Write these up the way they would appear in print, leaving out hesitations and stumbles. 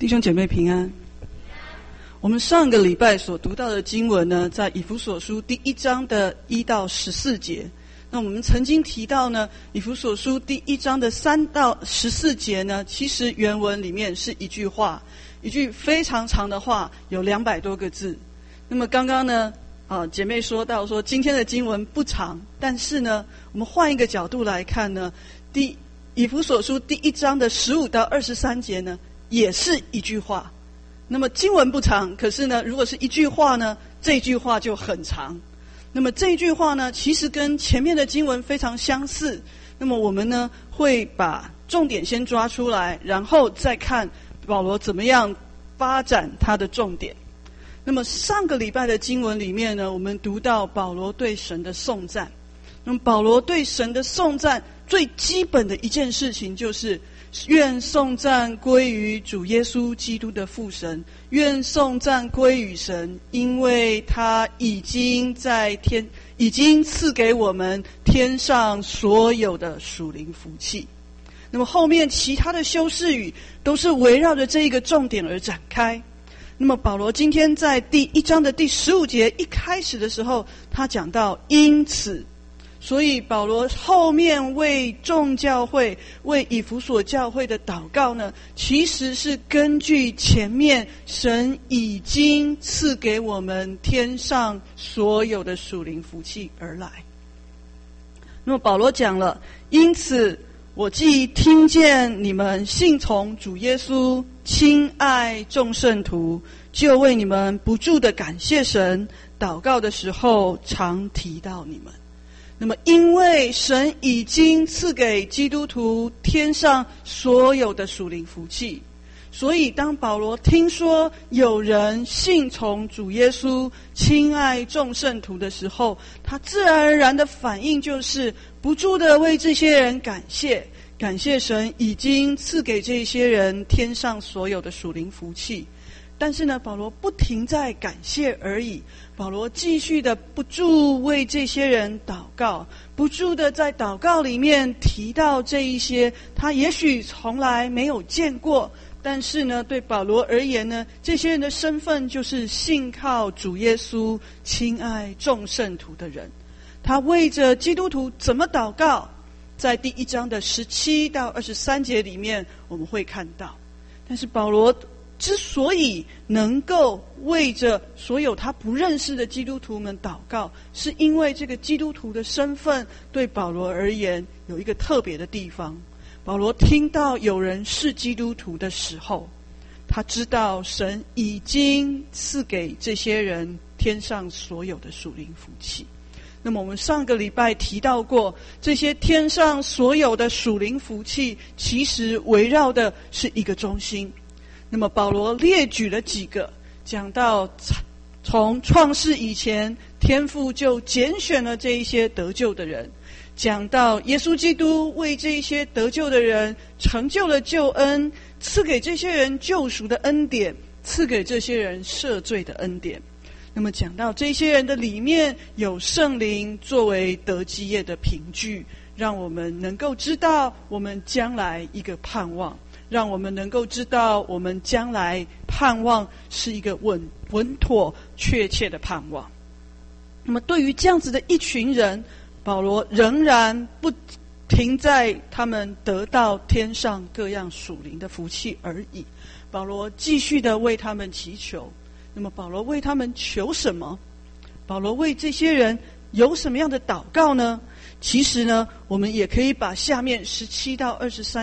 弟兄姐妹平安。我们上个礼拜所读到的经文呢，在以弗所书第1章的1到14节。那我们曾经提到呢，以弗所书第1章的3到14节呢，其实原文里面是一句话，一句非常长的话，有200多个字。那么刚刚呢，姐妹说到说今天的经文不长，但是呢，我们换一个角度来看呢，以弗所书第1章的15到23节呢，也是一句话。那么经文不长，可是呢，如果是一句话呢，这句话就很长。那么这句话呢，其实跟前面的经文非常相似。那么我们呢，会把重点先抓出来，然后再看保罗怎么样发展他的重点。那么上个礼拜的经文里面呢，我们读到保罗对神的颂赞。那么保罗对神的颂赞最基本的一件事情就是愿颂赞归于主耶稣基督的父神，愿颂赞归于神，因为他已经赐给我们天上所有的属灵福气。那么后面其他的修饰语都是围绕着这一个重点而展开。那么保罗今天在第1章的第15节一开始的时候，他讲到因此，所以保罗后面为众教会、为以弗所教会的祷告呢，其实是根据前面神已经赐给我们天上所有的属灵福气而来。那么保罗讲了，因此我既听见你们信从主耶稣，亲爱众圣徒，就为你们不住的感谢神，祷告的时候常提到你们。那么因为神已经赐给基督徒天上所有的属灵福气，所以当保罗听说有人信从主耶稣，亲爱众圣徒的时候，他自然而然的反应就是不住的为这些人感谢神已经赐给这些人天上所有的属灵福气。但是呢，保罗不停在感谢而已，保罗继续的不住为这些人祷告，不住的在祷告里面提到这一些他也许从来没有见过，但是呢，对保罗而言呢，这些人的身份就是信靠主耶稣、亲爱众圣徒的人。他为着基督徒怎么祷告，在第1章的17到23节里面我们会看到。但是保罗之所以能够为着所有他不认识的基督徒们祷告，是因为这个基督徒的身份对保罗而言有一个特别的地方。保罗听到有人是基督徒的时候，他知道神已经赐给这些人天上所有的属灵福气。那么我们上个礼拜提到过，这些天上所有的属灵福气其实围绕的是一个中心。那么保罗列举了几个，讲到从创世以前，天父就拣选了这一些得救的人，讲到耶稣基督为这一些得救的人成就了救恩，赐给这些人救赎的恩典，赐给这些人赦罪的恩典。那么讲到这些人的里面有圣灵作为得基业的凭据，让我们能够知道我们将来一个盼望，让我们能够知道我们将来盼望是一个稳妥确切的盼望。那么对于这样子的一群人，保罗仍然不停在他们得到天上各样属灵的福气而已，保罗继续的为他们祈求。那么保罗为他们求什么？保罗为这些人有什么样的祷告呢？其实呢，我们也可以把下面17到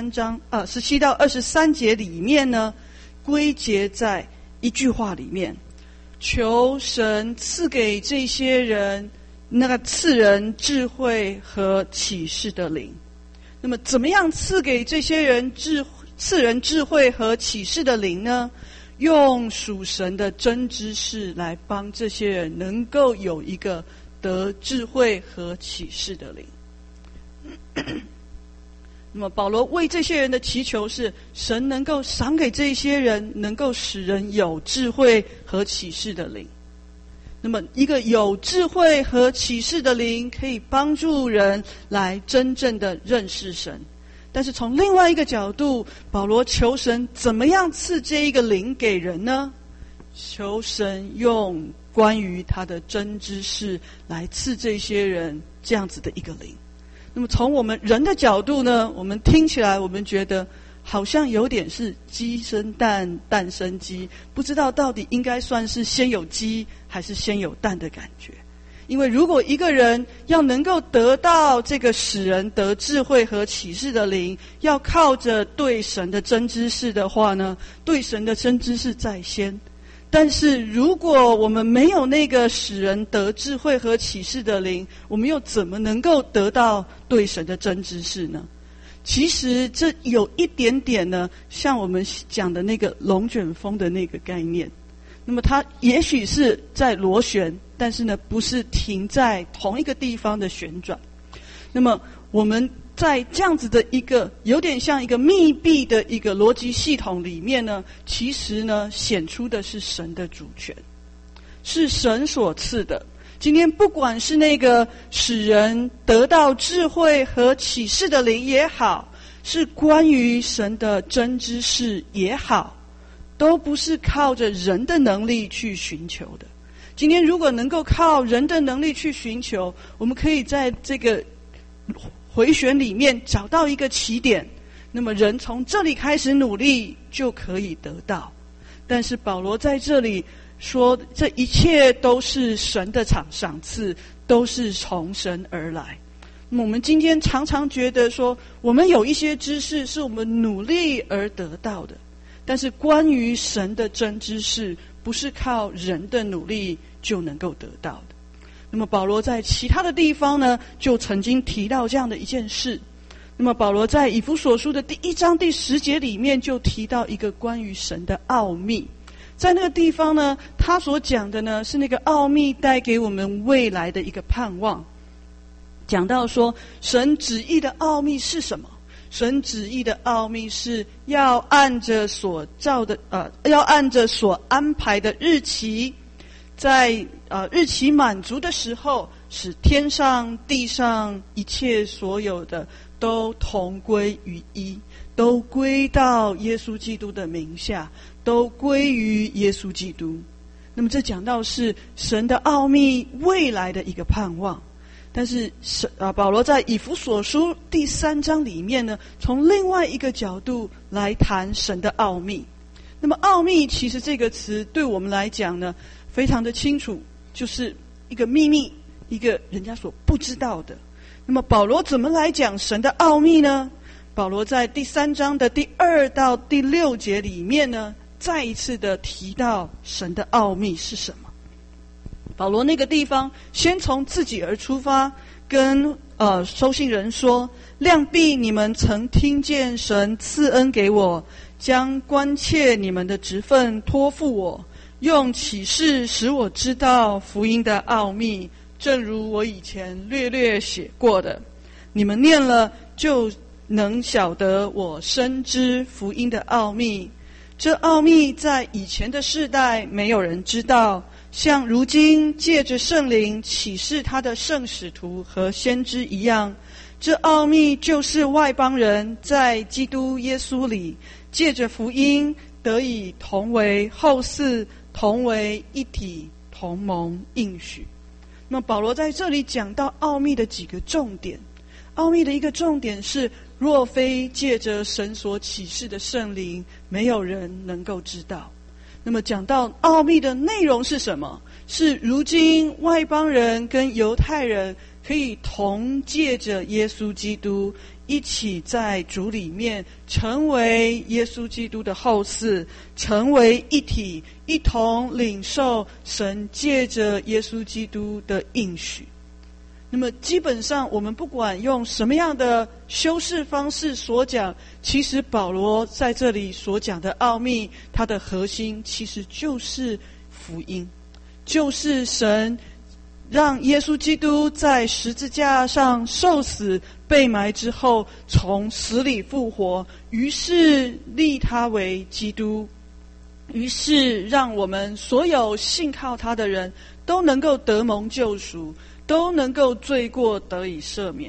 23节里面呢，归结在一句话里面：求神赐给这些人赐人智慧和启示的灵。那么怎么样赐给这些人赐人智慧和启示的灵呢？用属神的真知识来帮这些人能够有一个得智慧和启示的灵。那么保罗为这些人的祈求是神能够赏给这些人能够使人有智慧和启示的灵。那么一个有智慧和启示的灵可以帮助人来真正的认识神， 但是从另外一个角度，保罗求神怎么样赐这一个灵给人呢？求神用关于他的真知识来赐这些人这样子的一个灵。那么从我们人的角度呢，我们听起来我们觉得好像有点是鸡生蛋，蛋生鸡，不知道到底应该算是先有鸡还是先有蛋的感觉。因为如果一个人要能够得到这个使人得智慧和启示的灵，要靠着对神的真知识的话呢，对神的真知识在先。但是如果我们没有那个使人得智慧和启示的灵，我们又怎么能够得到对神的真知识呢？其实这有一点点呢，像我们讲的那个龙卷风的那个概念。那么它也许是在螺旋，但是呢，不是停在同一个地方的旋转。那么我们在这样子的一个有点像一个密闭的一个逻辑系统里面呢，其实呢显出的是神的主权，是神所赐的。今天不管是那个使人得到智慧和启示的灵也好，是关于神的真知识也好，都不是靠着人的能力去寻求的。今天如果能够靠人的能力去寻求，我们可以在这个回旋里面找到一个起点，那么人从这里开始努力就可以得到。但是保罗在这里说，这一切都是神的赏赐，都是从神而来。那么我们今天常常觉得说，我们有一些知识是我们努力而得到的，但是关于神的真知识，不是靠人的努力就能够得到的。那么保罗在其他的地方呢，就曾经提到这样的一件事。那么保罗在以弗所书的第1章第10节里面就提到一个关于神的奥秘。在那个地方呢，他所讲的呢，是那个奥秘带给我们未来的一个盼望。讲到说，神旨意的奥秘是什么？神旨意的奥秘是要按着所安排的日期，在日期满足的时候，使天上地上一切所有的都同归于一，都归到耶稣基督的名下，都归于耶稣基督。那么这讲到是神的奥秘未来的一个盼望。但是保罗在以弗所书第3章里面呢，从另外一个角度来谈神的奥秘。那么奥秘其实这个词对我们来讲呢，非常的清楚，就是一个秘密，一个人家所不知道的。那么保罗怎么来讲神的奥秘呢？保罗在第3章的第2到第6节里面呢，再一次的提到神的奥秘是什么。保罗那个地方先从自己而出发，跟收信人说，量必你们曾听见神赐恩给我，将关切你们的职分托付我，用启示使我知道福音的奥秘，正如我以前略略写过的。你们念了就能晓得我深知福音的奥秘。这奥秘在以前的世代没有人知道，像如今借着圣灵启示他的圣使徒和先知一样。这奥秘就是外邦人在基督耶稣里借着福音得以同为后嗣，同为一体，同蒙应许。那么保罗在这里讲到奥秘的几个重点。奥秘的一个重点是，若非借着神所启示的圣灵，没有人能够知道。那么讲到奥秘的内容是什么？是如今外邦人跟犹太人可以同借着耶稣基督一起在主里面成为耶稣基督的后嗣，成为一体，一同领受神借着耶稣基督的应许。那么基本上我们不管用什么样的修饰方式所讲，其实保罗在这里所讲的奥秘，它的核心其实就是福音，就是神让耶稣基督在十字架上受死被埋之后，从死里复活，于是立他为基督，于是让我们所有信靠他的人都能够得蒙救赎，都能够罪过得以赦免，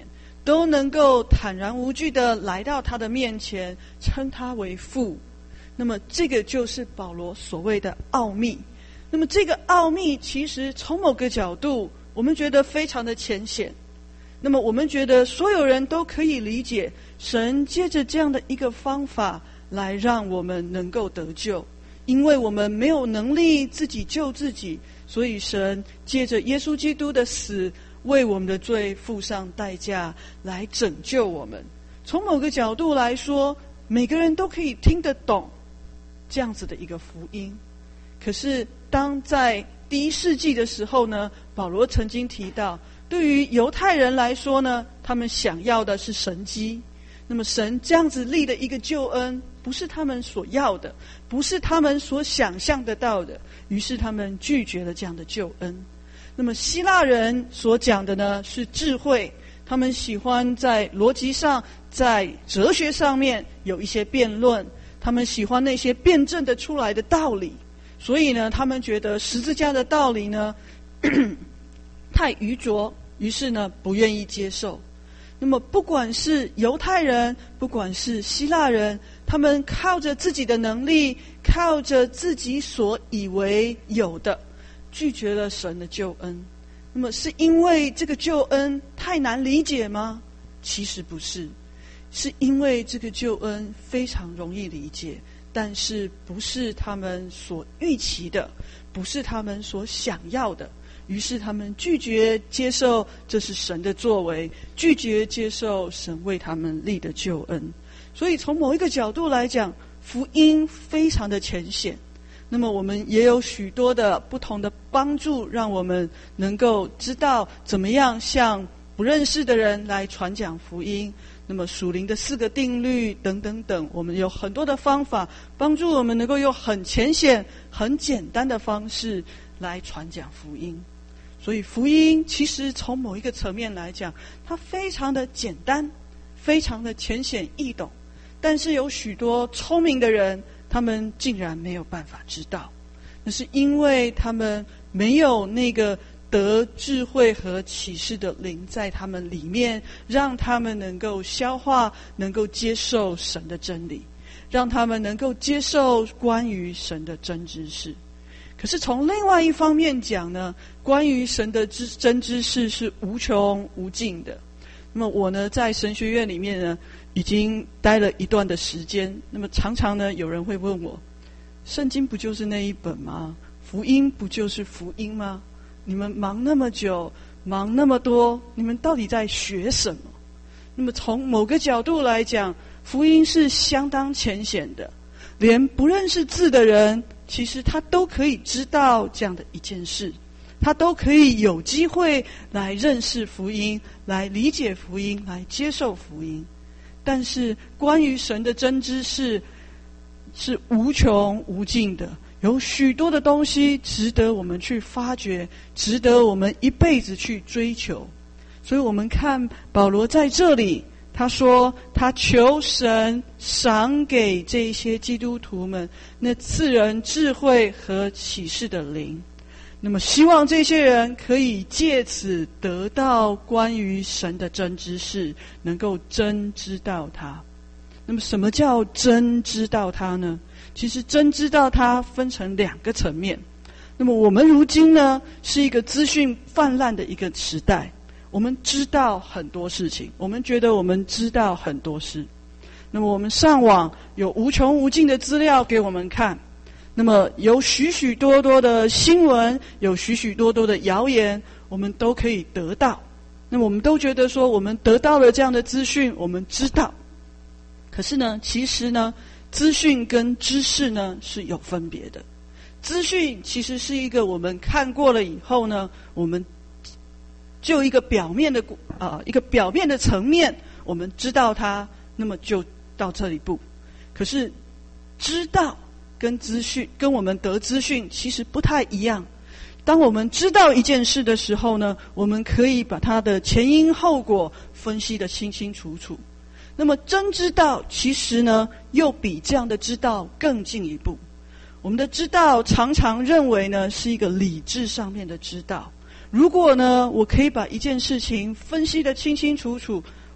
都能够坦然无惧的来到他的面前，称他为父。那么这个就是保罗所谓的奥秘。那么这个奥秘其实从某个角度我们觉得非常的浅显，那么我们觉得所有人都可以理解，神借着这样的一个方法来让我们能够得救。因为我们没有能力自己救自己，所以神借着耶稣基督的死为我们的罪付上代价来拯救我们。从某个角度来说，每个人都可以听得懂这样子的一个福音。可是当在第一世纪的时候呢，保罗曾经提到，对于犹太人来说呢，他们想要的是神迹。那么神这样子立的一个救恩，不是他们所要的，不是他们所想象得到的，于是他们拒绝了这样的救恩。那么希腊人所讲的呢，是智慧，他们喜欢在逻辑上，在哲学上面有一些辩论，他们喜欢那些辩证的出来的道理，所以呢，他们觉得十字架的道理呢太愚拙，于是呢不愿意接受。那么不管是犹太人，不管是希腊人，他们靠着自己的能力，靠着自己所以为有的，拒绝了神的救恩。那么是因为这个救恩太难理解吗？其实不是，是因为这个救恩非常容易理解，但是不是他们所预期的，不是他们所想要的，于是他们拒绝接受这是神的作为，拒绝接受神为他们立的救恩。所以从某一个角度来讲，福音非常的浅显。那么我们也有许多的不同的帮助，让我们能够知道怎么样向不认识的人来传讲福音。那么属灵的4个定律等等等，我们有很多的方法帮助我们能够用很浅显很简单的方式来传讲福音。所以福音其实从某一个层面来讲，它非常的简单，非常的浅显易懂，但是有许多聪明的人，他们竟然没有办法知道。那是因为他们没有那个得智慧和启示的灵在他们里面，让他们能够消化，能够接受神的真理，让他们能够接受关于神的真知识。可是从另外一方面讲呢，关于神的真知识是无穷无尽的。那么我呢，在神学院里面呢，已经待了一段的时间。那么常常呢，有人会问我，圣经不就是那一本吗？福音不就是福音吗？你们忙那么久，忙那么多，你们到底在学什么？那么从某个角度来讲，福音是相当浅显的，连不认识字的人，其实他都可以知道这样的一件事，他都可以有机会来认识福音，来理解福音，来接受福音。但是关于神的真知识是无穷无尽的，有许多的东西值得我们去发掘，值得我们一辈子去追求。所以我们看保罗在这里，他说他求神赏给这些基督徒们那赐人智慧和启示的灵，那么希望这些人可以借此得到关于神的真知识，能够真知道他。那么什么叫真知道他呢？其实真知道他分成2个层面。那么我们如今呢，是一个资讯泛滥的一个时代，我们知道很多事情，我们觉得我们知道很多事。那么我们上网有无穷无尽的资料给我们看，那么有许许多多的新闻，有许许多多的谣言，我们都可以得到。那么我们都觉得说，我们得到了这样的资讯，我们知道。可是呢，其实呢，资讯跟知识呢是有分别的。资讯其实是一个我们看过了以后呢，我们就一个表面的层面，我们知道它，那么就到这里不。可是知道跟资讯跟我们得资讯其实不太一样。当我们知道一件事的时候呢，我们可以把它的前因后果分析得清清楚楚。那么真知道其实呢，又比这样的知道更进一步。我们的知道常常认为呢，是一个理智上面的知道。如果呢，我可以把一件事情分析得清清楚楚，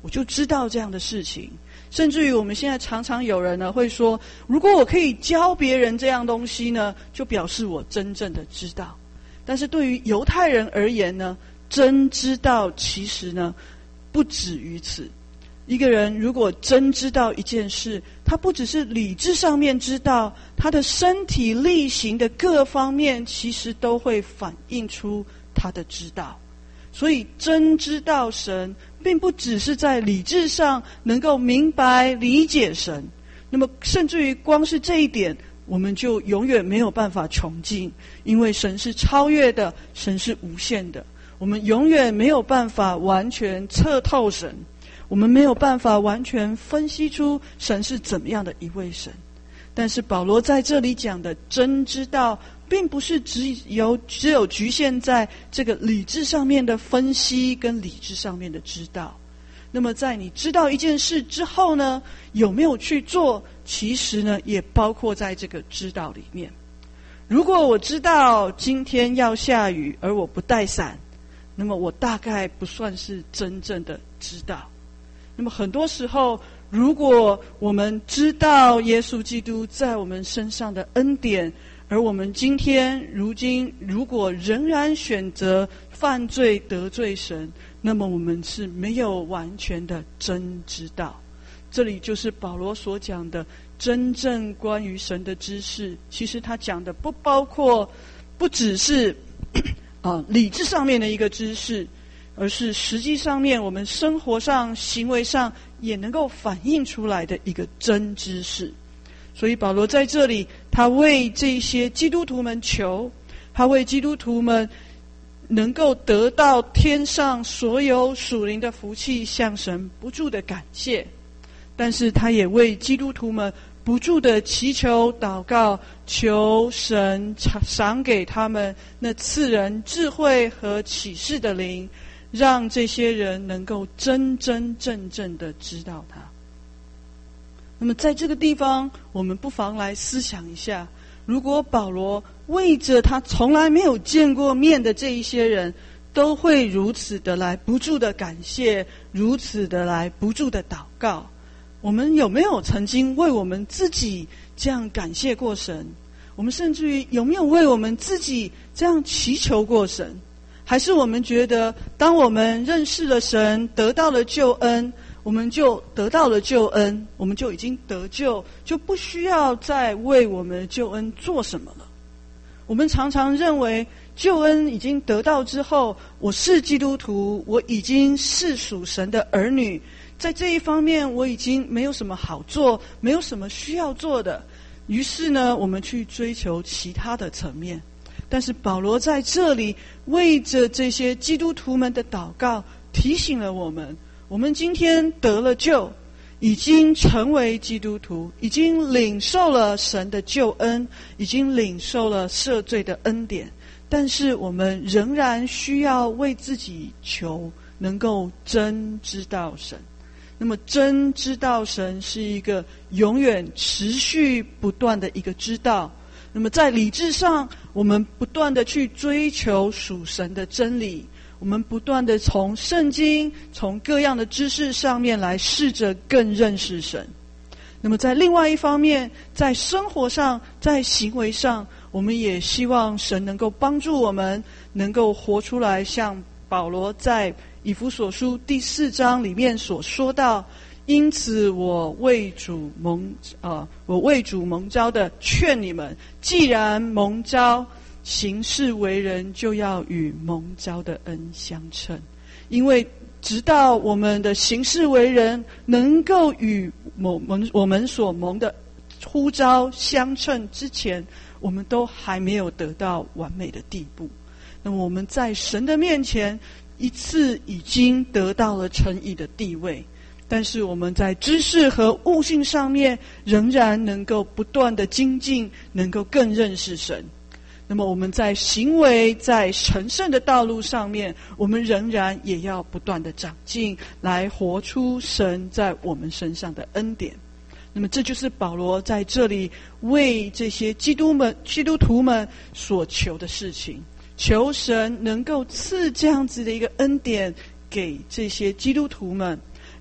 我就知道这样的事情。甚至于我们现在常常有人呢会说，如果我可以教别人这样东西呢，就表示我真正的知道。但是对于犹太人而言呢，真知道其实呢不止于此。一个人如果真知道一件事，他不只是理智上面知道，他的身体力行的各方面其实都会反映出他的知道。所以真知道神并不只是在理智上能够明白理解神，那么甚至于光是这一点我们就永远没有办法穷尽，因为神是超越的，神是无限的，我们永远没有办法完全测透神，我们没有办法完全分析出神是怎么样的一位神。但是保罗在这里讲的真知道，并不是只有局限在这个理智上面的分析跟理智上面的知道。那么在你知道一件事之后呢，有没有去做，其实呢也包括在这个知道里面。如果我知道今天要下雨而我不带伞，那么我大概不算是真正的知道。那么很多时候，如果我们知道耶稣基督在我们身上的恩典，而我们如今如果仍然选择犯罪得罪神，那么我们是没有完全的真知道。这里就是保罗所讲的真正关于神的知识，其实他讲的不只是理智上面的一个知识，而是实际上面我们生活上行为上也能够反映出来的一个真知识。所以保罗在这里，他为这些基督徒们求，他为基督徒们能够得到天上所有属灵的福气，向神不住的感谢。但是他也为基督徒们不住的祈求祷告，求神赏给他们那赐人智慧和启示的灵，让这些人能够真真正正的知道他。那么在这个地方，我们不妨来思想一下，如果保罗为着他从来没有见过面的这一些人，都会如此的来不住的感谢，如此的来不住的祷告，我们有没有曾经为我们自己这样感谢过神？我们甚至于有没有为我们自己这样祈求过神？还是我们觉得当我们认识了神，得到了救恩，我们就得到了救恩，我们就已经得救，就不需要再为我们的救恩做什么了。我们常常认为救恩已经得到之后，我是基督徒，我已经是属神的儿女，在这一方面我已经没有什么好做，没有什么需要做的，于是呢我们去追求其他的层面。但是保罗在这里为着这些基督徒们的祷告，提醒了我们，我们今天得了救，已经成为基督徒，已经领受了神的救恩，已经领受了赦罪的恩典，但是我们仍然需要为自己求能够真知道神。那么真知道神是一个永远持续不断的一个知道。那么在理智上，我们不断的去追求属神的真理，我们不断的从圣经，从各样的知识上面来试着更认识神。那么在另外一方面，在生活上，在行为上，我们也希望神能够帮助我们，能够活出来，像保罗在以弗所书第4章里面所说到，因此我为主蒙召的劝你们，既然蒙召，行事为人就要与蒙召的恩相称。因为直到我们的行事为人能够与我们所蒙的呼召相称之前，我们都还没有得到完美的地步。那么我们在神的面前一次已经得到了称义的地位，但是我们在知识和悟性上面仍然能够不断的精进，能够更认识神。那么我们在行为，在神圣的道路上面，我们仍然也要不断的长进，来活出神在我们身上的恩典。那么这就是保罗在这里为这些基督徒们所求的事情，求神能够赐这样子的一个恩典给这些基督徒们，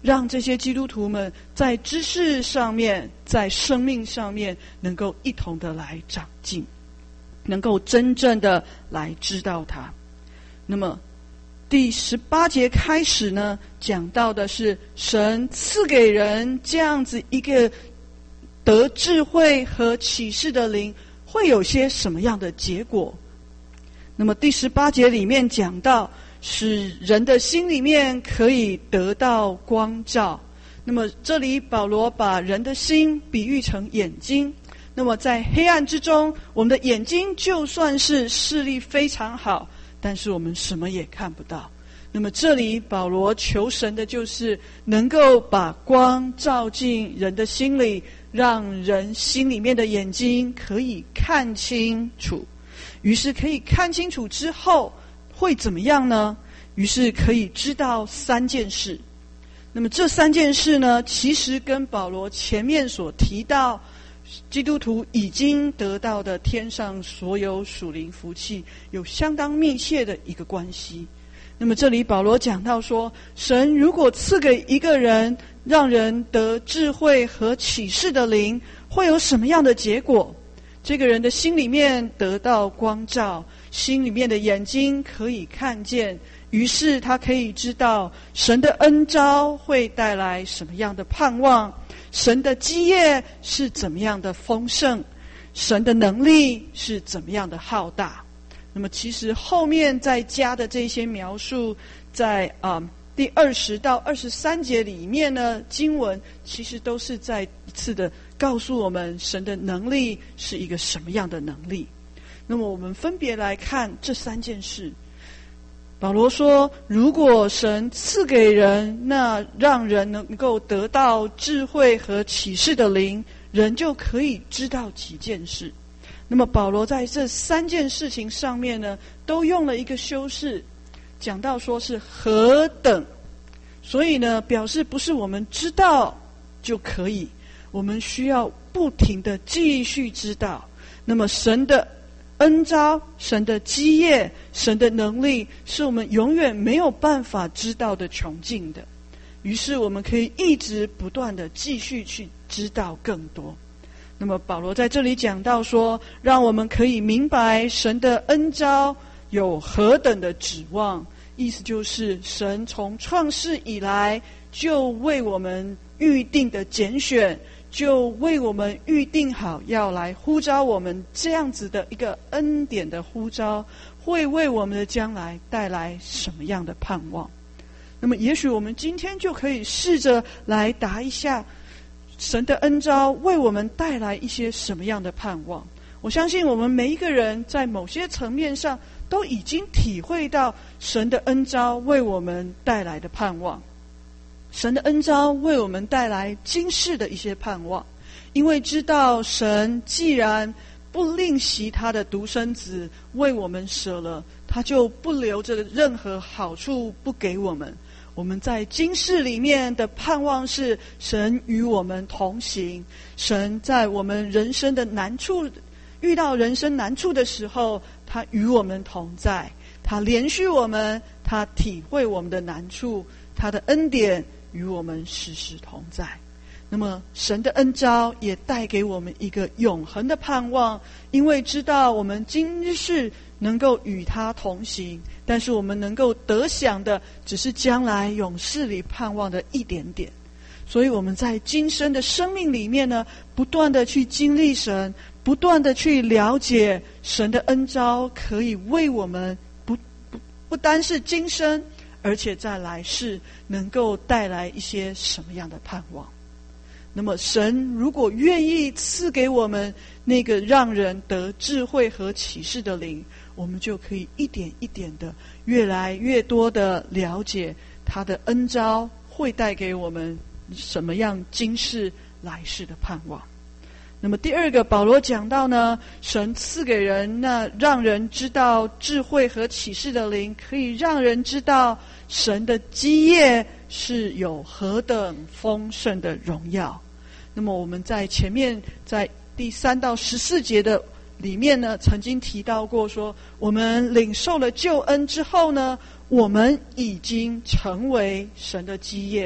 让这些基督徒们在知识上面，在生命上面能够一同的来长进，能够真正的来知道他。那么第18节开始呢，讲到的是神赐给人这样子一个得智慧和启示的灵，会有些什么样的结果。那么第18节里面讲到，使人的心里面可以得到光照。那么这里保罗把人的心比喻成眼睛，那么在黑暗之中，我们的眼睛就算是视力非常好，但是我们什么也看不到。那么这里保罗求神的就是能够把光照进人的心里，让人心里面的眼睛可以看清楚。于是可以看清楚之后会怎么样呢？于是可以知道3件事。那么这3件事呢，其实跟保罗前面所提到基督徒已经得到的天上所有属灵福气有相当密切的一个关系。那么这里保罗讲到说，神如果赐给一个人，让人得智慧和启示的灵，会有什么样的结果？这个人的心里面得到光照，心里面的眼睛可以看见，于是他可以知道神的恩召会带来什么样的盼望，神的基业是怎么样的丰盛，神的能力是怎么样的浩大。那么其实后面再加的这些描述，在第20到23节里面呢，经文其实都是再一次的告诉我们神的能力是一个什么样的能力。那么我们分别来看这3件事。保罗说，如果神赐给人，那让人能够得到智慧和启示的灵，人就可以知道几件事。那么保罗在这3件事情上面呢，都用了一个修饰，讲到说是何等，所以呢，表示不是我们知道就可以，我们需要不停的继续知道。那么神的恩召、神的基业、神的能力，是我们永远没有办法知道的穷尽的。于是我们可以一直不断的继续去知道更多。那么保罗在这里讲到说，让我们可以明白神的恩召有何等的指望，意思就是神从创世以来就为我们预定的拣选，就为我们预定好要来呼召我们，这样子的一个恩典的呼召，会为我们的将来带来什么样的盼望。那么也许我们今天就可以试着来答一下，神的恩召为我们带来一些什么样的盼望。我相信我们每一个人在某些层面上都已经体会到神的恩召为我们带来的盼望。神的恩召为我们带来今世的一些盼望，因为知道神既然不吝惜他的独生子为我们舍了，他就不留着任何好处不给我们。我们在今世里面的盼望是神与我们同行，神在我们人生的难处，遇到人生难处的时候，他与我们同在，他连续我们，他体会我们的难处，他的恩典与我们时时同在。那么神的恩召也带给我们一个永恒的盼望，因为知道我们今世能够与他同行，但是我们能够得享的只是将来永世里盼望的一点点。所以我们在今生的生命里面呢，不断的去经历神，不断的去了解神的恩召，可以为我们不单是今生，而且在来世能够带来一些什么样的盼望。那么神如果愿意赐给我们那个让人得智慧和启示的灵，我们就可以一点一点的越来越多的了解他的恩召会带给我们什么样今世来世的盼望。那么第二个，保罗讲到呢，神赐给人那让人知道智慧和启示的灵，可以让人知道神的基业是有何等丰盛的荣耀。那么我们在前面在第3到14节的里面呢，曾经提到过说，我们领受了救恩之后呢，我们已经成为神的基业，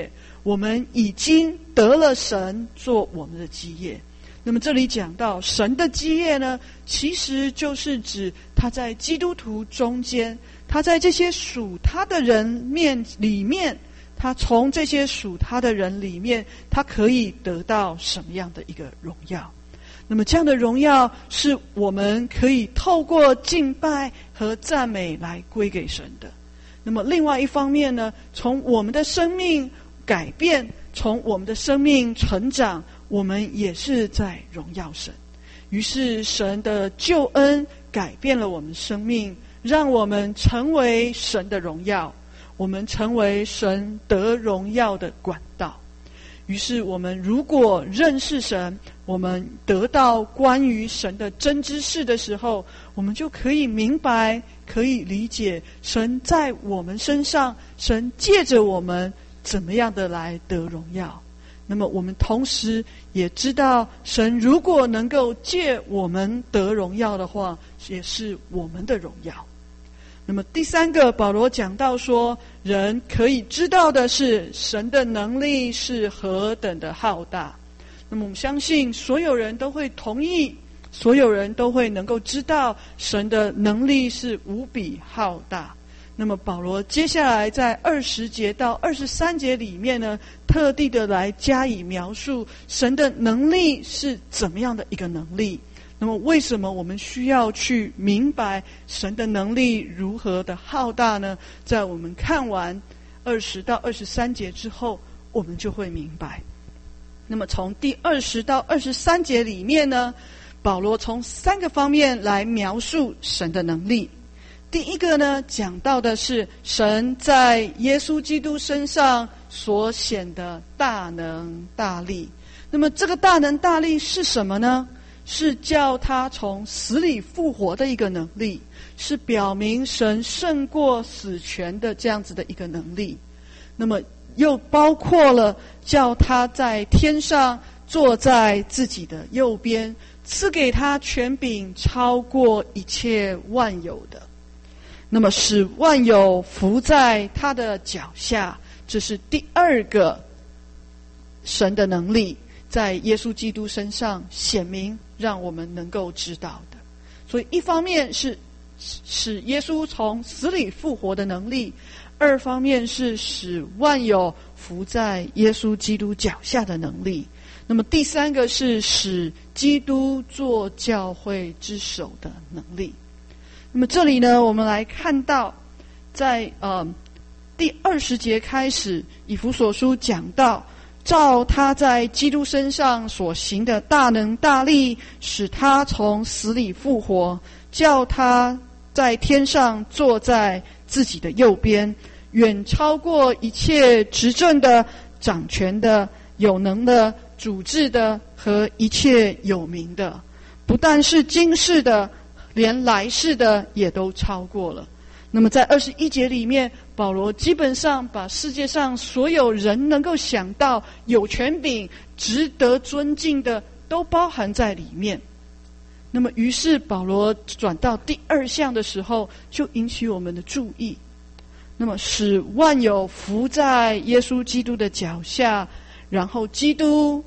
我们已经得了神做我们的基业。那么这里讲到神的基业呢，其实就是指他在基督徒中间，他在这些属他的人里面，他从这些属他的人里面，他可以得到什么样的一个荣耀。那么这样的荣耀是我们可以透过敬拜和赞美来归给神的。那么另外一方面呢，从我们的生命改变，从我们的生命成长，我们也是在荣耀神。于是神的救恩改变了我们生命，让我们成为神的荣耀，我们成为神得荣耀的管道。于是我们如果认识神，我们得到关于神的真知识的时候，我们就可以明白，可以理解神在我们身上，神借着我们怎么样的来得荣耀。那么我们同时也知道，神如果能够借我们得荣耀的话，也是我们的荣耀。那么第三个，保罗讲到说，人可以知道的是神的能力是何等的浩大。那么我们相信所有人都会同意，所有人都会能够知道神的能力是无比浩大。那么保罗接下来在20节到23节里面呢，特地的来加以描述神的能力是怎么样的一个能力。那么为什么我们需要去明白神的能力如何的浩大呢？在我们看完20到23节之后，我们就会明白。那么从第20到23节里面呢，保罗从3个方面来描述神的能力。第一个呢，讲到的是神在耶稣基督身上所显的大能大力。那么这个大能大力是什么呢？是叫他从死里复活的一个能力，是表明神胜过死权的这样子的一个能力。那么又包括了叫他在天上坐在自己的右边，赐给他权柄超过一切万有的。那么使万有伏在他的脚下，这是第二个神的能力在耶稣基督身上显明，让我们能够知道的。所以一方面是使耶稣从死里复活的能力，二方面是使万有伏在耶稣基督脚下的能力。那么第三个是使基督做教会之首的能力。那么这里呢，我们来看到在第20节开始，以弗所书讲到照他在基督身上所行的大能大力，使他从死里复活，叫他在天上坐在自己的右边，远超过一切执政的、掌权的、有能的、主治的和一切有名的，不但是今世的，连来世的也都超过了。那么在21节里面，保罗基本上把世界上所有人能够想到有权柄、值得尊敬的都包含在里面。那么于是保罗转到第2项的时候，就引起我们的注意。那么使万有伏在耶稣基督的脚下，然后基督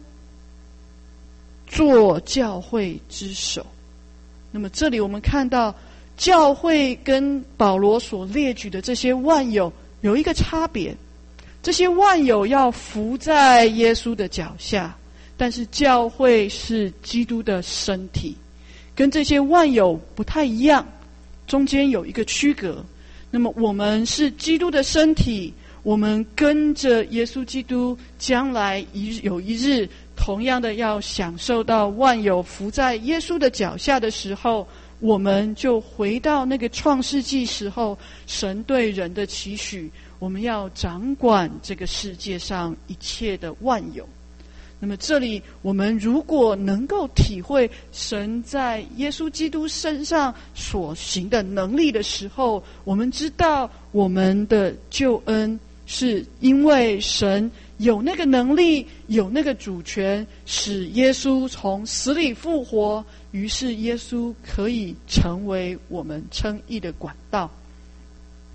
做教会之首。那么这里我们看到教会跟保罗所列举的这些万有有一个差别，这些万有要伏在耶稣的脚下，但是教会是基督的身体，跟这些万有不太一样，中间有一个区隔。那么我们是基督的身体，我们跟着耶稣基督，将来有一日同样的要享受到万有伏在耶稣的脚下的时候，我们就回到那个创世纪时候神对人的期许，我们要掌管这个世界上一切的万有。那么这里我们如果能够体会神在耶稣基督身上所行的能力的时候，我们知道我们的救恩是因为神有那个能力，有那个主权，使耶稣从死里复活，于是耶稣可以成为我们称义的管道。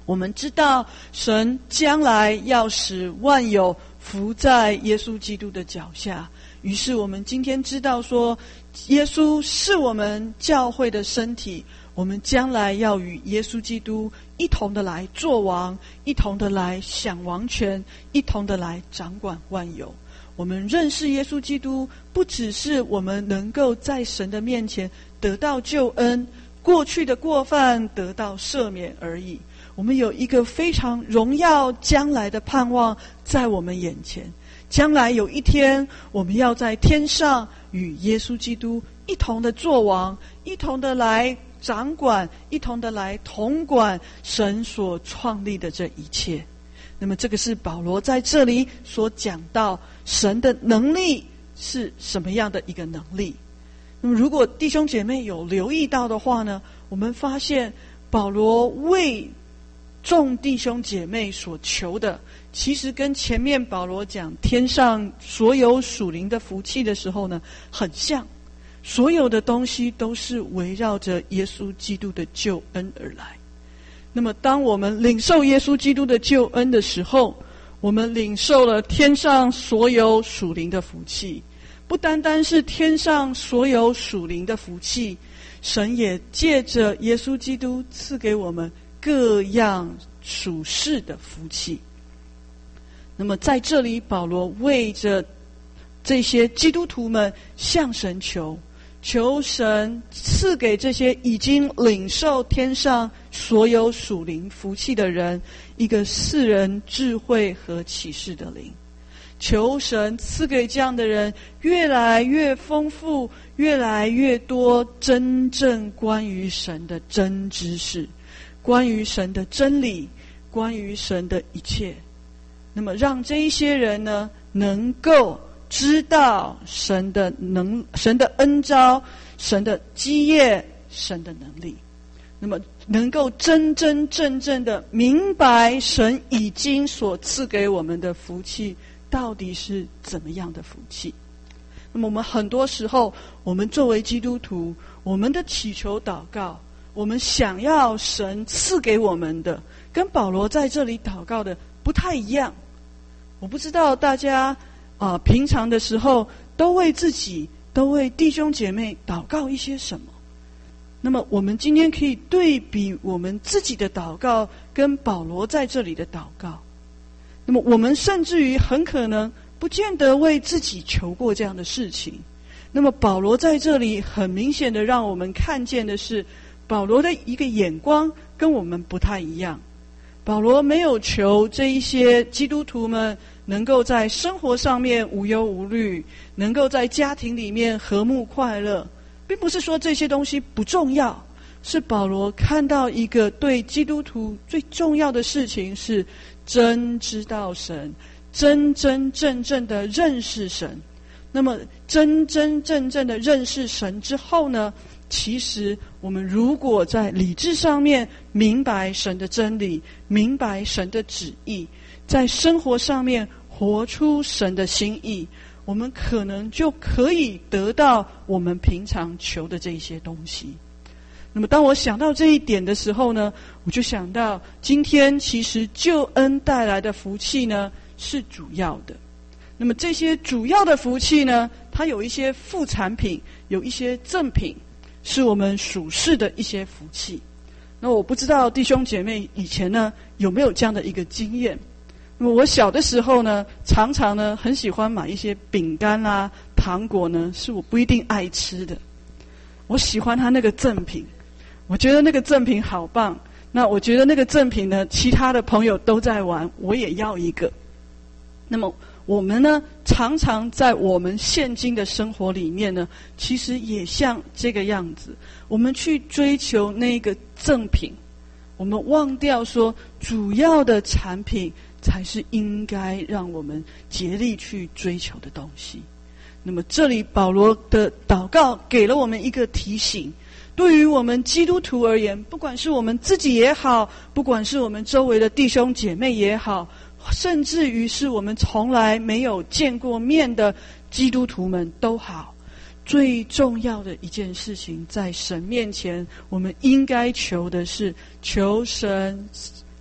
我们知道神将来要使万有伏在耶稣基督的脚下，于是我们今天知道说，耶稣是我们教会的身体，我们将来要与耶稣基督一同的来作王，一同的来享王权，一同的来掌管万有。我们认识耶稣基督，不只是我们能够在神的面前得到救恩，过去的过犯得到赦免而已，我们有一个非常荣耀将来的盼望在我们眼前。将来有一天，我们要在天上与耶稣基督一同的作王，一同的来掌管，一同的来统管神所创立的这一切。那么这个是保罗在这里所讲到神的能力是什么样的一个能力。那么如果弟兄姐妹有留意到的话呢，我们发现保罗为众弟兄姐妹所求的，其实跟前面保罗讲天上所有属灵的福气的时候呢很像，所有的东西都是围绕着耶稣基督的救恩而来。那么当我们领受耶稣基督的救恩的时候，我们领受了天上所有属灵的福气。不单单是天上所有属灵的福气，神也借着耶稣基督赐给我们各样属世的福气。那么在这里，保罗为着这些基督徒们向神求，求神赐给这些已经领受天上所有属灵福气的人一个世人智慧和启示的灵，求神赐给这样的人越来越丰富，越来越多真正关于神的真知识，关于神的真理，关于神的一切。那么让这一些人呢能够知道神的恩召，神的基业，神的能力，那么能够真真正正的明白神已经所赐给我们的福气到底是怎么样的福气。那么我们很多时候，我们作为基督徒，我们的祈求祷告，我们想要神赐给我们的，跟保罗在这里祷告的不太一样。我不知道大家平常的时候都为自己，都为弟兄姐妹祷告一些什么。那么我们今天可以对比我们自己的祷告跟保罗在这里的祷告。那么我们甚至于很可能不见得为自己求过这样的事情。那么保罗在这里很明显的让我们看见的是，保罗的一个眼光跟我们不太一样。保罗没有求这一些基督徒们能够在生活上面无忧无虑，能够在家庭里面和睦快乐，并不是说这些东西不重要，是保罗看到一个对基督徒最重要的事情是真知道神，真真正正的认识神。那么真真正正的认识神之后呢，其实我们如果在理智上面明白神的真理，明白神的旨意，在生活上面活出神的心意，我们可能就可以得到我们平常求的这些东西。那么当我想到这一点的时候呢，我就想到今天其实救恩带来的福气呢是主要的。那么这些主要的福气呢，它有一些副产品，有一些赠品，是我们属世的一些福气。那我不知道弟兄姐妹以前呢有没有这样的一个经验。那么我小的时候呢，常常呢很喜欢买一些饼干啦、糖果呢，是我不一定爱吃的。我喜欢它那个赠品，我觉得那个赠品好棒。那我觉得那个赠品呢，其他的朋友都在玩，我也要一个。那么我们呢，常常在我们现今的生活里面呢，其实也像这个样子，我们去追求那个赠品，我们忘掉说主要的产品才是应该让我们竭力去追求的东西。那么这里保罗的祷告给了我们一个提醒，对于我们基督徒而言，不管是我们自己也好，不管是我们周围的弟兄姐妹也好，甚至于是我们从来没有见过面的基督徒们都好，最重要的一件事情，在神面前我们应该求的是求神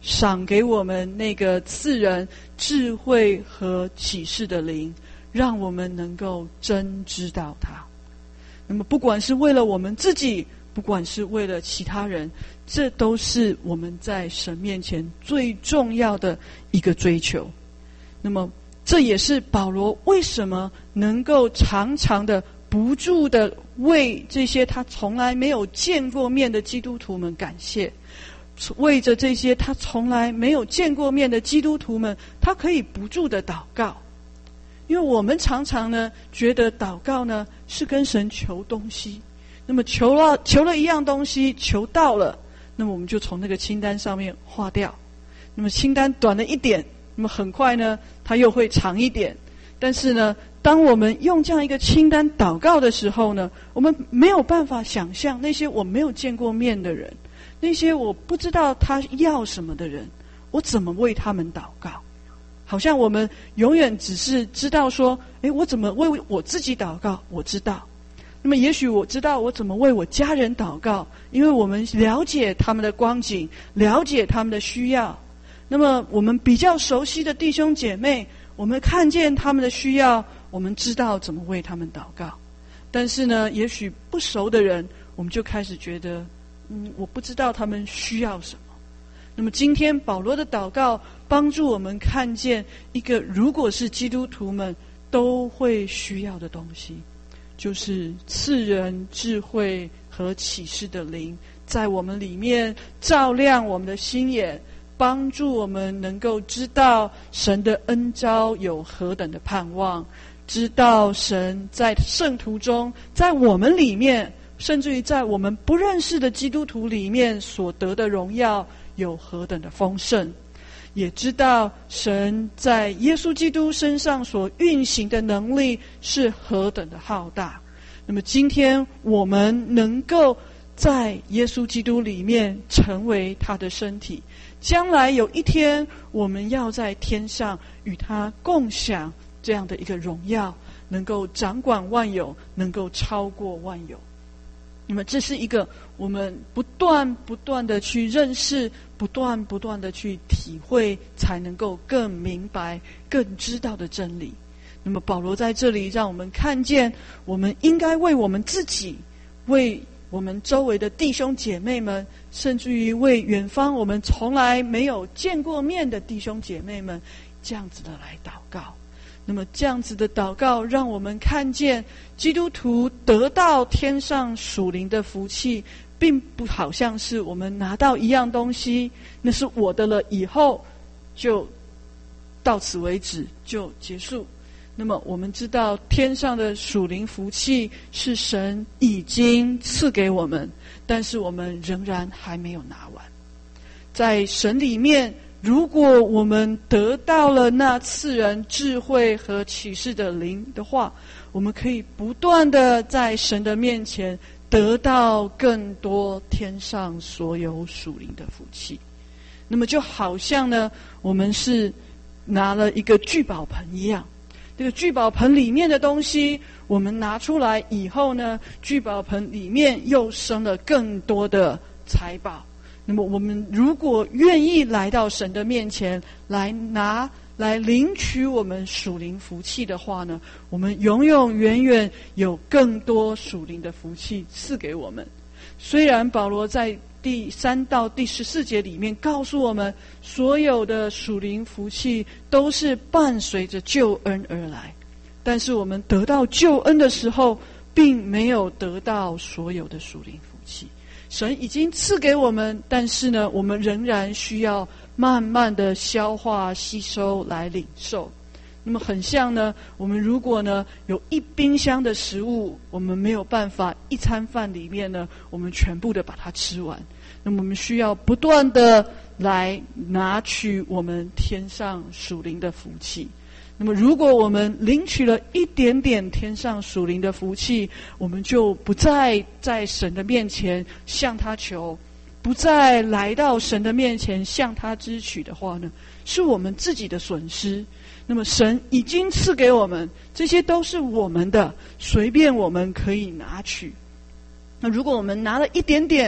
赏给我们那个赐人智慧和启示的灵，让我们能够真知道他。那么不管是为了我们自己，不管是为了其他人，这都是我们在神面前最重要的一个追求。那么这也是保罗为什么能够常常的不住的为这些他从来没有见过面的基督徒们感谢，为着这些他从来没有见过面的基督徒们，他可以不住的祷告。因为我们常常呢觉得祷告呢是跟神求东西，那么求了一样东西，求到了，那么我们就从那个清单上面划掉。那么清单短了一点，那么很快呢它又会长一点。但是呢，当我们用这样一个清单祷告的时候呢，我们没有办法想象那些我没有见过面的人，那些我不知道他要什么的人，我怎么为他们祷告。好像我们永远只是知道说，我怎么为我自己祷告，我知道。那么也许我知道我怎么为我家人祷告，因为我们了解他们的光景，了解他们的需要。那么我们比较熟悉的弟兄姐妹，我们看见他们的需要，我们知道怎么为他们祷告。但是呢，也许不熟的人，我们就开始觉得我不知道他们需要什么。那么今天保罗的祷告帮助我们看见一个如果是基督徒们都会需要的东西，就是赐人智慧和启示的灵，在我们里面照亮我们的心眼，帮助我们能够知道神的恩召有何等的盼望，知道神在圣徒中，在我们里面，甚至于在我们不认识的基督徒里面所得的荣耀有何等的丰盛，也知道神在耶稣基督身上所运行的能力是何等的浩大。那么今天我们能够在耶稣基督里面成为他的身体，将来有一天我们要在天上与他共享这样的一个荣耀，能够掌管万有，能够超过万有。那么这是一个我们不断的去认识，不断的去体会，才能够更明白更知道的真理。那么保罗在这里让我们看见，我们应该为我们自己，为我们周围的弟兄姐妹们，甚至于为远方我们从来没有见过面的弟兄姐妹们，这样子的来祷告。那么这样子的祷告让我们看见基督徒得到天上属灵的福气，并不好像是我们拿到一样东西，那是我的了，以后就到此为止，就结束。那么我们知道天上的属灵福气是神已经赐给我们，但是我们仍然还没有拿完。在神里面，如果我们得到了那赐人智慧和启示的灵的话，我们可以不断的在神的面前得到更多天上所有属灵的福气。那么就好像呢，我们是拿了一个聚宝盆一样，这个聚宝盆里面的东西我们拿出来以后呢，聚宝盆里面又生了更多的财宝。那么我们如果愿意来到神的面前来领取我们属灵福气的话呢，我们永永远远有更多属灵的福气赐给我们。虽然保罗在第3到第14节里面告诉我们，所有的属灵福气都是伴随着救恩而来，但是我们得到救恩的时候，并没有得到所有的属灵福气。神已经赐给我们，但是呢，我们仍然需要慢慢的消化吸收来领受。那么很像呢，我们如果呢有一冰箱的食物，我们没有办法一餐饭里面呢我们全部的把它吃完，那么我们需要不断的来拿取我们天上属灵的福气。那么如果我们领取了一点点天上属灵的福气，我们就不再在神的面前向他求，不再来到神的面前向他支取的话呢，是我们自己的损失。那么神已经赐给我们，这些都是我们的，随便我们可以拿取。那如果我们拿了一点点，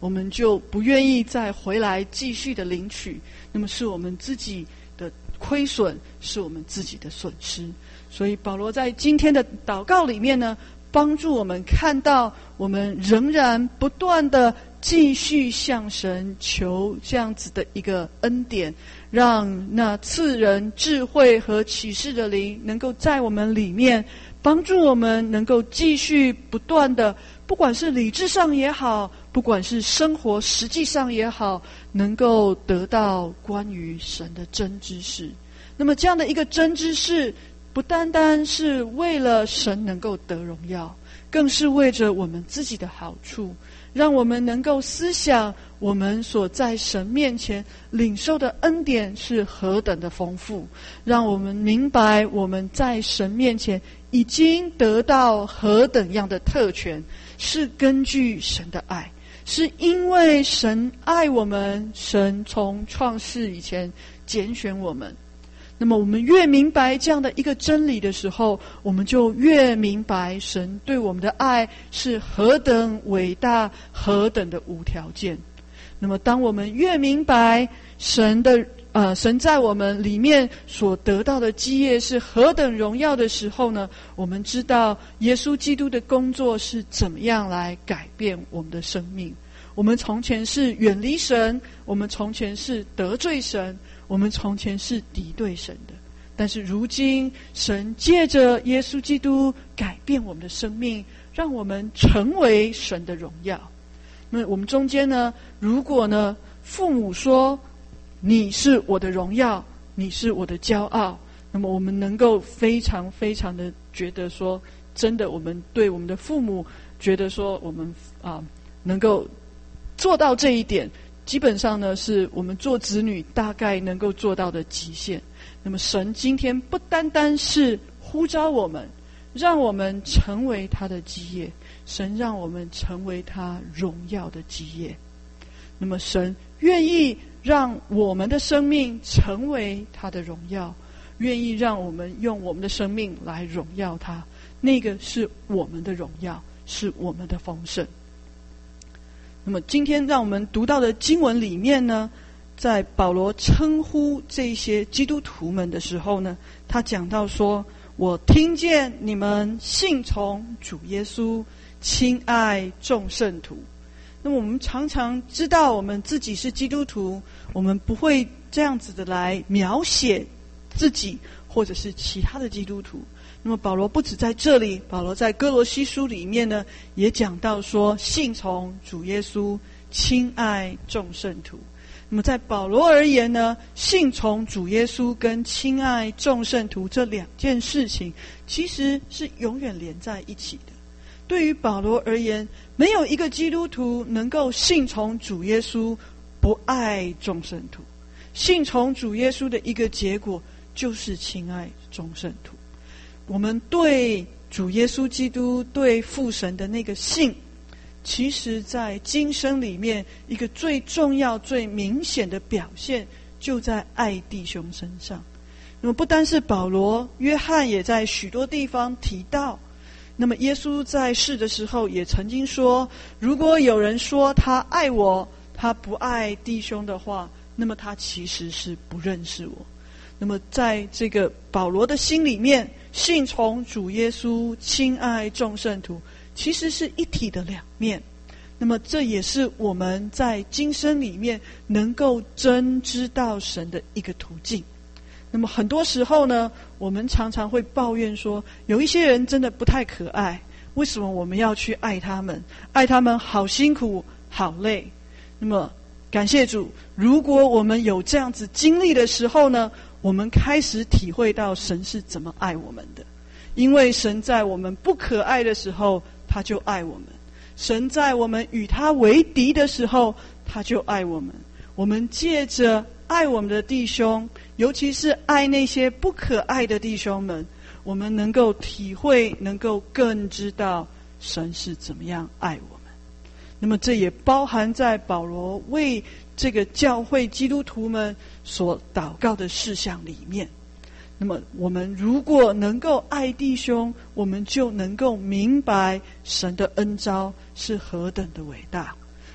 我们就不愿意再回来继续的领取，那么是我们自己的亏损，是我们自己的损失。所以保罗在今天的祷告里面呢，帮助我们看到我们仍然不断的继续向神求这样子的一个恩典，让那赐人智慧和启示的灵能够在我们里面帮助我们，能够继续不断的，不管是理智上也好，不管是生活实际上也好，能够得到关于神的真知识。那么这样的一个真知识，不单单是为了神能够得荣耀，更是为着我们自己的好处，让我们能够思想我们所在神面前领受的恩典是何等的丰富，让我们明白我们在神面前已经得到何等样的特权，是根据神的爱，是因为神爱我们，神从创世以前拣选我们。那么我们越明白这样的一个真理的时候，我们就越明白神对我们的爱是何等伟大，何等的无条件。那么当我们越明白神在我们里面所得到的基业是何等荣耀的时候呢，我们知道耶稣基督的工作是怎么样来改变我们的生命。我们从前是远离神，我们从前是得罪神，我们从前是敌对神的，但是如今神借着耶稣基督改变我们的生命，让我们成为神的荣耀。那么我们中间呢，如果呢父母说你是我的荣耀，你是我的骄傲，那么我们能够非常非常的觉得说，真的我们对我们的父母觉得说我们能够做到这一点，基本上呢是我们做子女大概能够做到的极限。那么神今天不单单是呼召我们，让我们成为他的基业，神让我们成为他荣耀的基业。那么神愿意让我们的生命成为他的荣耀，愿意让我们用我们的生命来荣耀他，那个是我们的荣耀，是我们的丰盛。那么今天让我们读到的经文里面呢，在保罗称呼这些基督徒们的时候呢，他讲到说，我听见你们信从主耶稣，亲爱众圣徒。那么我们常常知道我们自己是基督徒，我们不会这样子的来描写自己或者是其他的基督徒。那么保罗不止在这里，保罗在哥罗西书里面呢也讲到说，信从主耶稣，亲爱众圣徒。那么在保罗而言呢，信从主耶稣跟亲爱众圣徒这两件事情其实是永远连在一起的。对于保罗而言，没有一个基督徒能够信从主耶稣不爱众圣徒。信从主耶稣的一个结果就是亲爱众圣徒。我们对主耶稣基督，对父神的那个信，其实在今生里面一个最重要最明显的表现就在爱弟兄身上。那么不单是保罗，约翰也在许多地方提到。那么耶稣在世的时候也曾经说，如果有人说他爱我，他不爱弟兄的话，那么他其实是不认识我。那么在这个保罗的心里面，信从主耶稣，亲爱众圣徒，其实是一体的两面。那么这也是我们在今生里面能够真知道神的一个途径。那么很多时候呢，我们常常会抱怨说，有一些人真的不太可爱，为什么我们要去爱他们？爱他们好辛苦，好累。那么感谢主，如果我们有这样子经历的时候呢，我们开始体会到神是怎么爱我们的。因为神在我们不可爱的时候，他就爱我们；神在我们与他为敌的时候，他就爱我们。我们借着爱我们的弟兄，尤其是爱那些不可爱的弟兄们，我们能够体会，能够更知道神是怎么样爱我们。那么这也包含在保罗为这个教会基督徒们所祷告的事项里面。那么我们如果能够爱弟兄，我们就能够明白神的恩召是何等的伟大。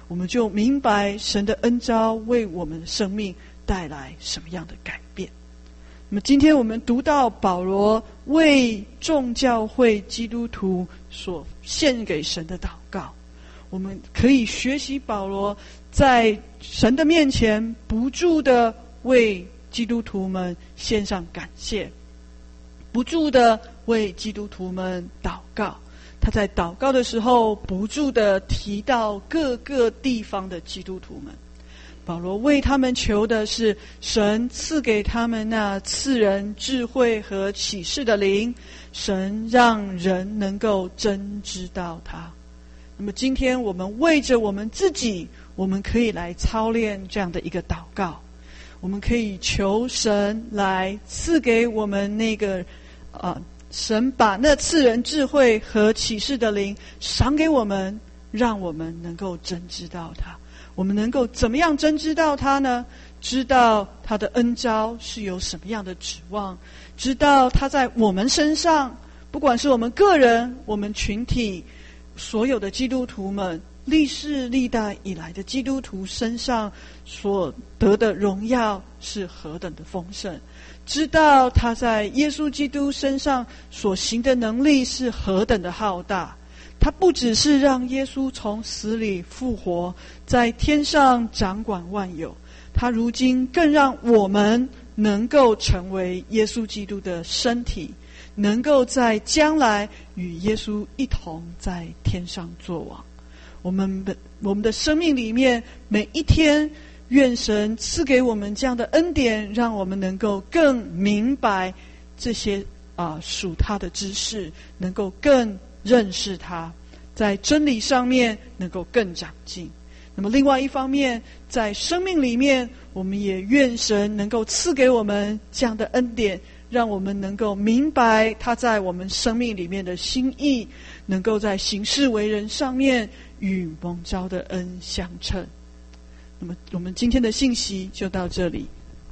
我们就明白神的恩召为我们的生命带来什么样的改变。那么今天我们读到保罗为众教会基督徒所献给神的祷告，我们可以学习保罗在神的面前不住的为基督徒们献上感谢，不住的为基督徒们祷告。他在祷告的时候不住的提到各个地方的基督徒们，保罗为他们求的是神赐给他们那赐人智慧和启示的灵，神让人能够真知道他。那么今天我们为着我们自己，我们可以来操练这样的一个祷告，我们可以求神来赐给我们那个神把那赐人智慧和启示的灵赏给我们，让我们能够真知道他。我们能够怎么样真知道他呢？知道他的恩召是有什么样的指望，知道他在我们身上，不管是我们个人、我们群体，所有的基督徒们，历世历代以来的基督徒身上所得的荣耀是何等的丰盛，知道他在耶稣基督身上所行的能力是何等的浩大。他不只是让耶稣从死里复活，在天上掌管万有，他如今更让我们能够成为耶稣基督的身体，能够在将来与耶稣一同在天上作王。我们的生命里面每一天，愿神赐给我们这样的恩典，让我们能够更明白这些属他的知识，能够更认识他，在真理上面能够更长进。那么另外一方面，在生命里面，我们也愿神能够赐给我们这样的恩典，让我们能够明白他在我们生命里面的心意，能够在行事为人上面与蒙召的恩相称。那么我们今天的信息就到这里。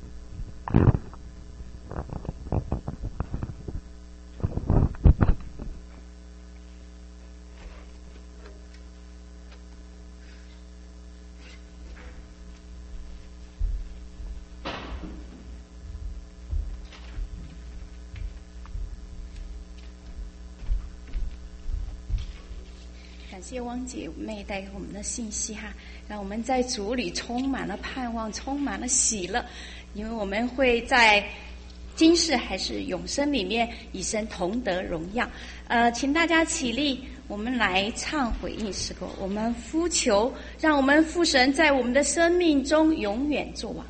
感谢汪姐妹带给我们的信息哈，让我们在主里充满了盼望，充满了喜乐，因为我们会在今世还是永生里面与神同得荣耀。请大家起立，我们来唱回应诗歌。我们呼求，让我们父神在我们的生命中永远作王。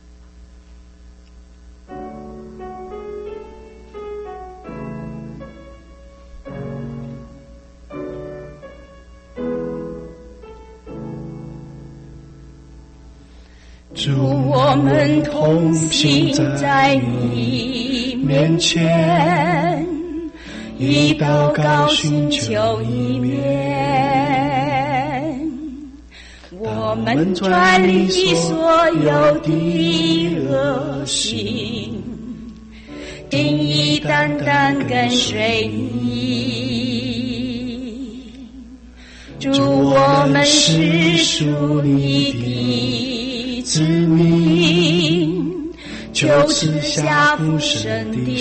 主，我们同行在你面前，以祷告寻求一面。我们转离所有的恶行，定义单单跟随你。主，我们是属你的子民，就赐下父神的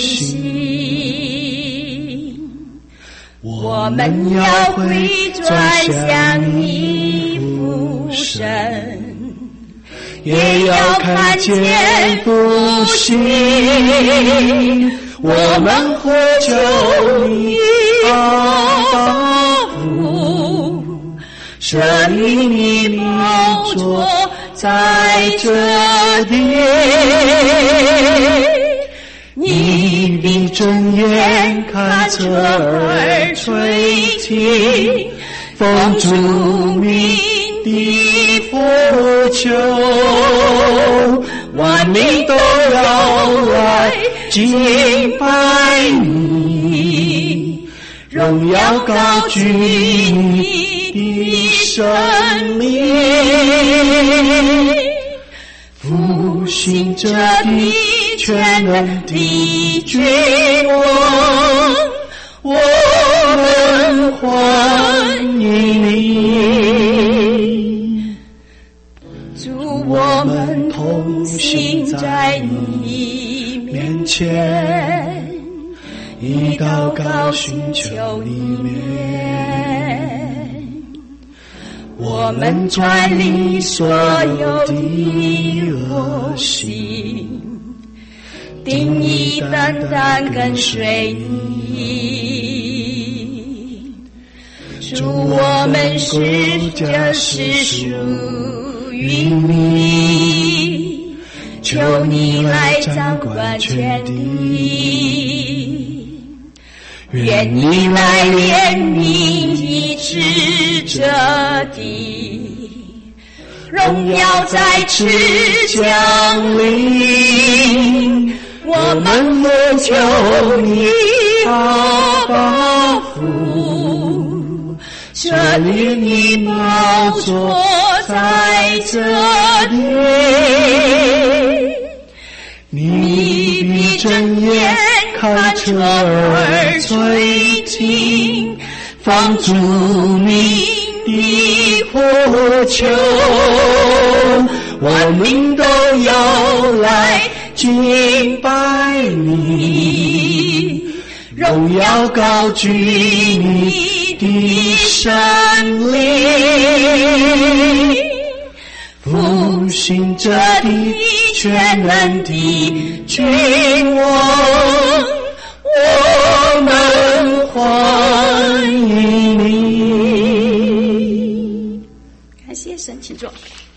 心。我们要回转向你父神，也要看见复兴。我们呼求你阿父，设立你宝座在这地，你的真眼看侧耳垂听，奉主名的呼求，万民都要来敬拜你，荣耀高举你的生命，复兴这地全能的君王，我们欢迎你。 忠心在你面前，以祷告寻求你面。我们专离所有的恶行，定义单单跟随你。主，我们是就是属于你，求你来掌管全地，愿你来怜悯医治这地，荣耀再次降临。我们呼求你保护，这里你宝座在这里，你闭睁眼看侧耳垂听，放逐你的呼求，万民都要来敬拜你，荣耀高举你的神灵，复兴这地全能的君王，我们欢迎你。 感谢神，请坐。